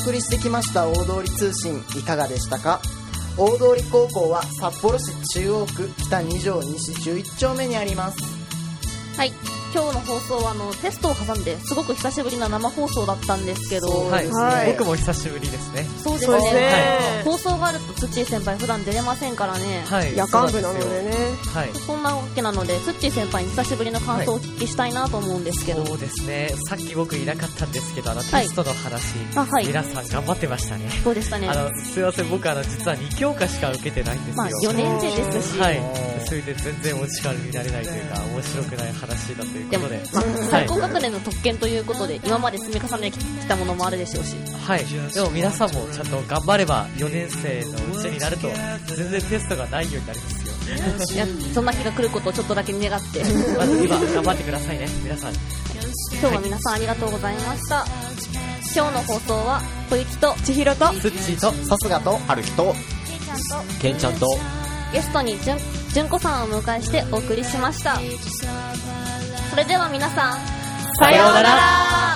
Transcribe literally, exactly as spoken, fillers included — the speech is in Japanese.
送りしてきました大通り通信いかがでしたか。大通高校は札幌市中央区北に条西じゅういち丁目にあります。 はい、今日の放送はあのテストを挟んですごく久しぶりな生放送だったんですけど、 はいはい、 僕も久しぶりですね。 そうですね、 そうですね、 はい、放送があるとツッチー先輩普段出れませんからね、 はい、 夜間部なのでね、 はい、 そんなわけなのでツッチー先輩に久しぶりの感想をお聞きしたいなと思うんですけど、 はい、そうですね、さっき僕いなかったんですけど、あのテストの話、 はい、 皆さん頑張ってましたね。 そうでしたね。 あのすいません、僕あの実はに教科しか受けてないんですよ。 まあ、よねん生ですし、 はい、それで全然お力になれないというか面白くない話だということで、 まあ、最高学年の特権ということで今まで積み重ねてきたものもあるでしょうし、 はい、でも皆さんもちゃんと頑張ればよねん生のうちになると全然テストがないようになりますよ。 いや、そんな日が来ることをちょっとだけ願ってまず今頑張ってくださいね皆さん。 今日は皆さんありがとうございました、はい、今日の放送は小雪と千尋とスッチーとさすがと春日とケンちゃんとゲストにじゅん、じゅんこさんをお迎えしてお送りしました。それでは皆さん、 さようなら。